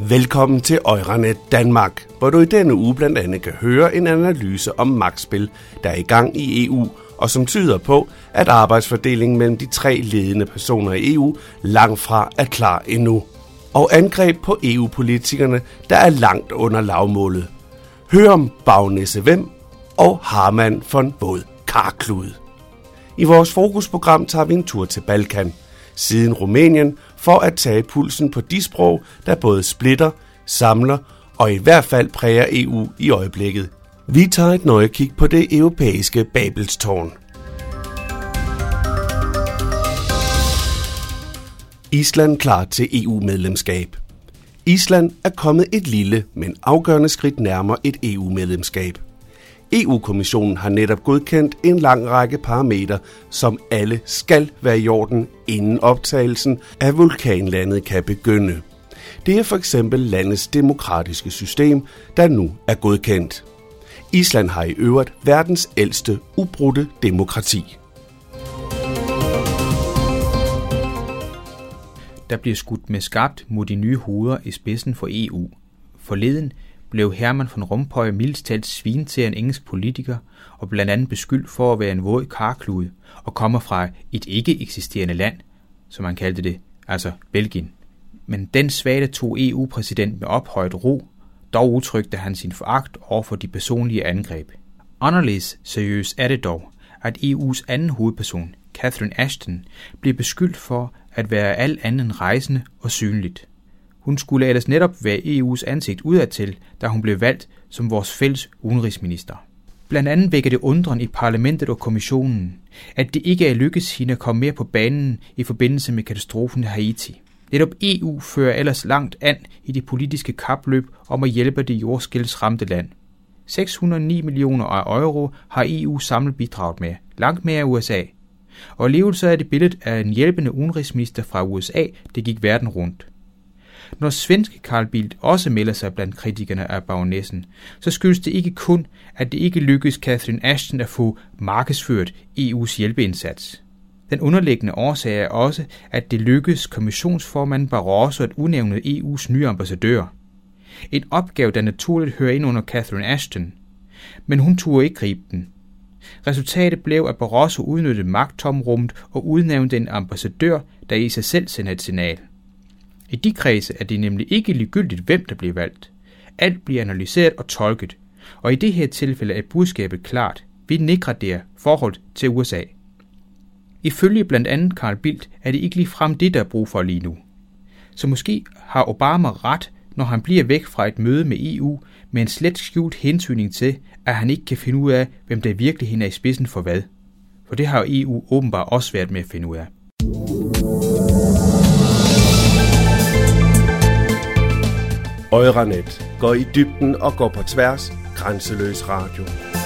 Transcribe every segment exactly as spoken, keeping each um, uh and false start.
Velkommen til Euranet Danmark, hvor du i denne uge blandt andet kan høre en analyse om magtspil, der er i gang i E U, og som tyder på, at arbejdsfordelingen mellem de tre ledende personer i E U langt fra er klar endnu. Og angreb på E U-politikerne, der er langt under lavmålet. Hør om Bagnæse Hvem og Harman von Våd Karklud. I vores fokusprogram tager vi en tur til Balkan, siden Rumænien, for at tage pulsen på de sprog, der både splitter, samler og i hvert fald præger E U i øjeblikket. Vi tager et nøje kig på det europæiske Babelstårn. Island klar til E U-medlemskab. Island er kommet et lille, men afgørende skridt nærmere et E U-medlemskab. E U-kommissionen har netop godkendt en lang række parametre, som alle skal være i orden, inden optagelsen af vulkanlandet kan begynde. Det er for eksempel landets demokratiske system, der nu er godkendt. Island har i øvrigt verdens ældste ubrudte demokrati. Der bliver skudt med skarpt mod de nye hoveder i spidsen for E U. Forleden blev Herman van Rompuy mildest talt svin til en engelsk politiker og blandt andet beskyldt for at være en våd karklud og kommer fra et ikke-eksisterende land, som man kaldte det, altså Belgien. Men den svage tog E U-præsident med ophøjet ro, dog udtrykte han sin foragt over for de personlige angreb. Anderledes seriøst er det dog, at E U's anden hovedperson, Catherine Ashton, blev beskyldt for at være alt andet end rejsende og synligt. Hun skulle ellers netop være E U's ansigt udadtil, da hun blev valgt som vores fælles udenrigsminister. Blandt andet vækker det undren i parlamentet og kommissionen, at det ikke er lykkedes hende at komme mere på banen i forbindelse med katastrofen i Haiti. Netop E U fører ellers langt an i det politiske kapløb om at hjælpe det jordskælvsramte land. seks hundrede og ni millioner af euro har E U samlet bidraget med, langt mere U S A. Og alligevel så er det billedet af en hjælpende udenrigsminister fra U S A, det gik verden rundt. Når svenske Carl Bildt også melder sig blandt kritikerne af baronæssen, så skyldes det ikke kun, at det ikke lykkedes Catherine Ashton at få markedsført E U's hjælpeindsats. Den underliggende årsag er også, at det lykkedes kommissionsformanden Barroso at udnævne E U's nye ambassadør. En opgave, der naturligt hører ind under Catherine Ashton, men hun turde ikke gribe den. Resultatet blev, at Barroso udnyttede magttomrummet og udnævnte en ambassadør, der i sig selv sender et signal. I de kredse er det nemlig ikke ligegyldigt, hvem der bliver valgt. Alt bliver analyseret og tolket, og i det her tilfælde er budskabet klart. Vi nedgraderer forhold til U S A. Ifølge blandt andet Carl Bildt er det ikke ligefrem det, der er brug for lige nu. Så måske har Obama ret, når han bliver væk fra et møde med E U med en slet skjult hentydning til, at han ikke kan finde ud af, hvem der virkelig er i spidsen for hvad. For det har E U åbenbart også været med at finde ud af. Euranet går i dybden og går på tværs. Grænseløs radio.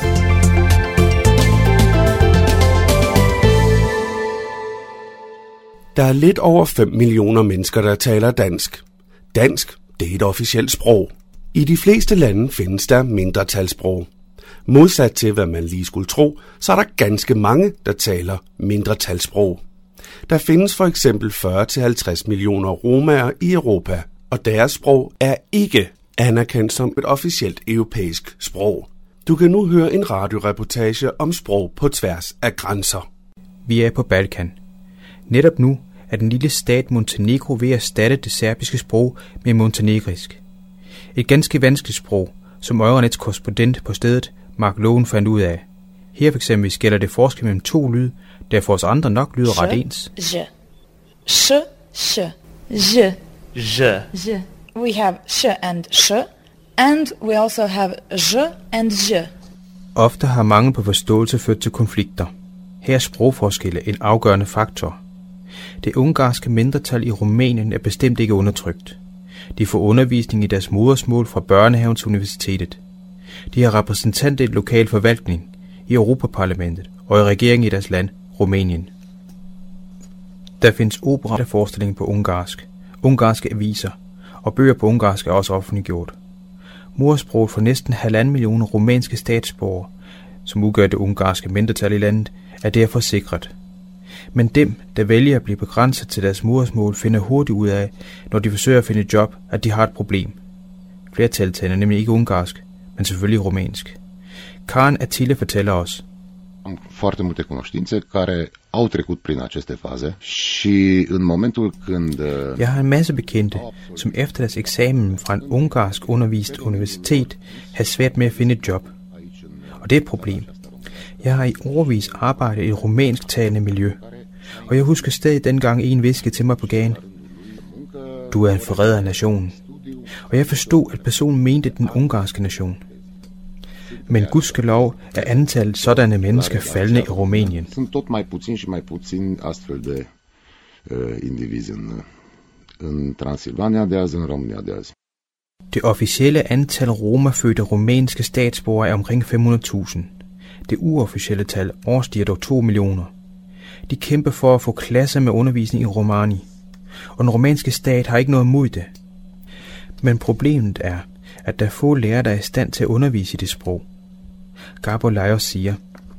Der er lidt over fem millioner mennesker, der taler dansk. Dansk, det er et officielt sprog. I de fleste lande findes der mindretalssprog. Modsat til, hvad man lige skulle tro, så er der ganske mange, der taler mindretalssprog. Der findes for eksempel fyrre til halvtreds millioner romaer i Europa, og deres sprog er ikke anerkendt som et officielt europæisk sprog. Du kan nu høre en radioreportage om sprog på tværs af grænser. Vi er på Balkan. Netop nu er den lille stat Montenegro ved at erstatte det serbiske sprog med montenegrisk. Et ganske vanskeligt sprog, som Euronets korrespondent på stedet, Mark Lowen, fandt ud af. Her for eksempel gælder det forskel mellem to lyd, der for os andre nok lyder ret ens. J. Sh, sh, j. J. J. We have sh and sh, and we also have j and j. Ofte har mangel på forståelse ført til konflikter. Her er sprogforskelle en afgørende faktor. Det ungarske mindretal i Rumænien er bestemt ikke undertrykt. De får undervisning i deres modersmål fra børnehaven til universitetet. De har repræsentanter i lokal forvaltning, i Europaparlamentet og i regeringen i deres land, Rumænien. Der findes operaforestilling på ungarsk, ungarske aviser, og bøger på ungarsk er også offentliggjort. Modersproget for næsten halvanden millioner rumænske statsborgere, som udgør det ungarske mindretal i landet, er derfor sikret. Men dem, der vælger at blive begrænset til deres modersmål, finder hurtigt ud af, når de forsøger at finde et job, at de har et problem. Flertallet taler nemlig ikke ungarsk, men selvfølgelig rumænsk. Karen Attila fortæller os. Am foarte multe cunoștințe care au trecut prin aceste faze și în momentul când Jeg har en masse bekendte, som efter deres eksamen fra en ungarsk undervist universitet har svært med at finde et job. Og det er et problem. Jeg har i årevis arbejdet i et rumænsk talende miljø, og jeg husker stadig dengang en hviskede til mig på gaden. Du er en forræder af nationen. Og jeg forstod, at personen mente den ungarske nation. Men gudskelov er antallet sådanne mennesker faldende i Rumænien. Sunt tot mai puțin și mai puțin astfel de uh, indivizi în, în Transilvania de azi, în România de azi. Det officielle antal romafødte rumænske statsborgere er omkring fem hundrede tusind. Det uofficielle tal overstiger dog to millioner. De kæmper for at få klasser med undervisning i romani, og den rumænske stat har ikke noget imod det. Men problemet er, at der er få lærere, der er i stand til at undervise i det sprog. Gabor Lajos siger,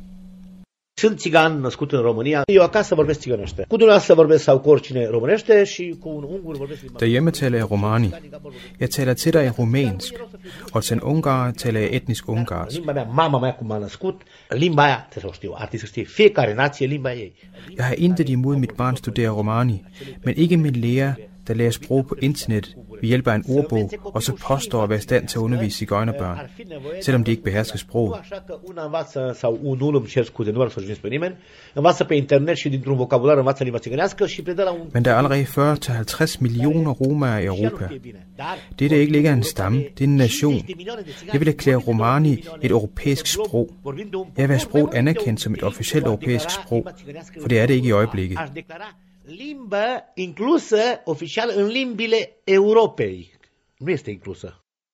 Sunt țigan născut în România. Eu acasă vorbesc țigănește. Cu dumneavoastră vorbesc sau cu oricine românește și cu un ungur vorbesc limba. Derhjemme taler jeg romani. Jeg taler til dig i rumænsk, og til en ungar taler jeg etnisk ungarsk. Limba mea, mama mea cum m-a născut, limba aia, trebuie să o știu, artii să știe, fiecare nație limba ei. Jeg har intet imod mit barn studerer romani, men ikke min lærer, der lærer sprog på internet ved hjælp af en ordbog, og så påstår at være i stand til at undervise sigøjnerbørn, selvom de ikke behersker sproget. Așa că una învață, sau unul, îmi cer scuze, nu vreau să jignesc pe nimeni, învață pe internet și dintr-un vocabular învață limba țigănească și predă la un... Men der er allerede fyrre til halvtreds millioner romaer i Europa. Det er ikke længere en stamme, det er en nation. Jeg vil erklære romani et europæisk sprog. Jeg vil have sproget anerkendt som et officielt europæisk sprog, for det er det ikke i øjeblikket. Limbă inclusă oficial în limbile Europei. Nu este inclusă.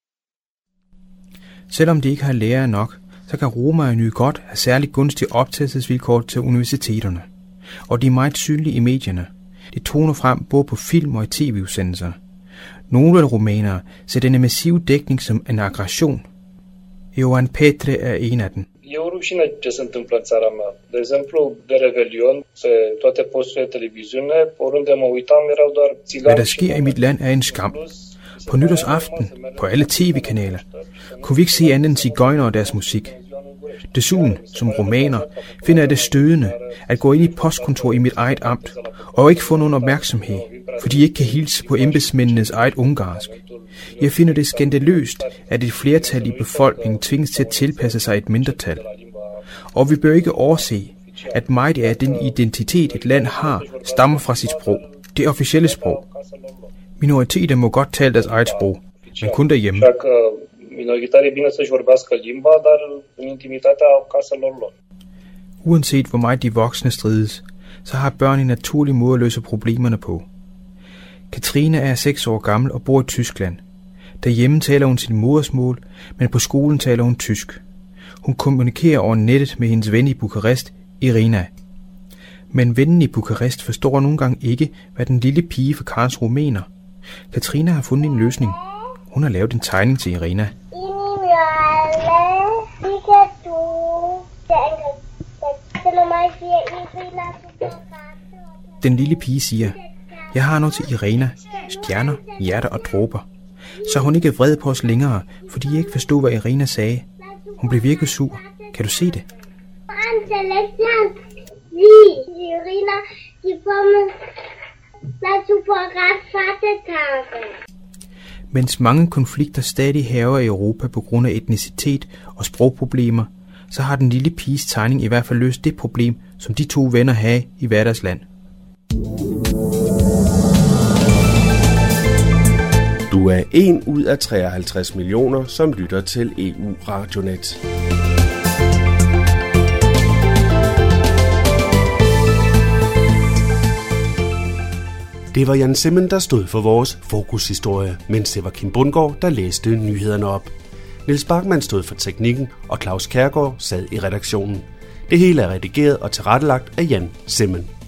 Selvom de ikke har lærere nok, så kan romerne nyde godt have særligt gunstige optagelsesvilkår til universiteterne. Og de er meget synlige i medierne. De toner frem både på film og i tv-udsendelser. Nogle rumænere ser denne massive dækning som en aggression. Ioan Petre er en af dem. E o rușine ce se întâmplă în țara mea. De exemplu, de Revelion, pe toate posturile de televiziune, oriunde mă uitam, erau doar țigani. Hvad der sker i mit land er en skam. På nytårsaften, på alle tv-kanaler, kunne vi ikke se andet end sigøjner og deres musik. Desuden, som rumæner, finder jeg det stødende at gå ind i postkontor i mit eget amt og ikke få nogen opmærksomhed, fordi jeg ikke kan hilse på embedsmændenes eget ungarsk. Jeg finder det skandaløst, at et flertal i befolkningen tvinges til at tilpasse sig et mindretal. Og vi bør ikke overse, at meget af den identitet et land har, stammer fra sit sprog, det officielle sprog. Minoriteter må godt tale deres eget sprog, men kun derhjemme. Minoritari e bine să-și vorbească limba, dar în intimitatea caselor lor. Uanset hvor meget de voksne strides, så har børn en naturlig måde at løse problemerne på. Katrine er seks år gammel og bor i Tyskland. Derhjemme taler hun sit modersmål, men på skolen taler hun tysk. Hun kommunikerer over nettet med hendes ven i Bukarest, Irina. Men vennen i Bukarest forstår nogle gange ikke, hvad den lille pige fra Karens rumæner. Katrine har fundet en løsning. Hun har lavet en tegning til Irina. Den lille pige siger, jeg har noget til Irina, stjerner, hjerter og dråber. Så hun ikke er vred på os længere, fordi jeg ikke forstod, hvad Irina sagde. Hun blev virkelig sur. Kan du se det? Mens mange konflikter stadig hærger i Europa på grund af etnicitet og sprogproblemer, så har den lille piges tegning i hvert fald løst det problem, som de to venner havde i hver deres land. Du er en ud af treoghalvtreds millioner, som lytter til E U Radionet. Det var Jan Simmen, der stod for vores fokushistorie, mens det var Kim Bundgaard, der læste nyhederne op. Niels Bachmann stod for teknikken, og Claus Kjærgaard sad i redaktionen. Det hele er redigeret og tilrettelagt af Jan Simmen.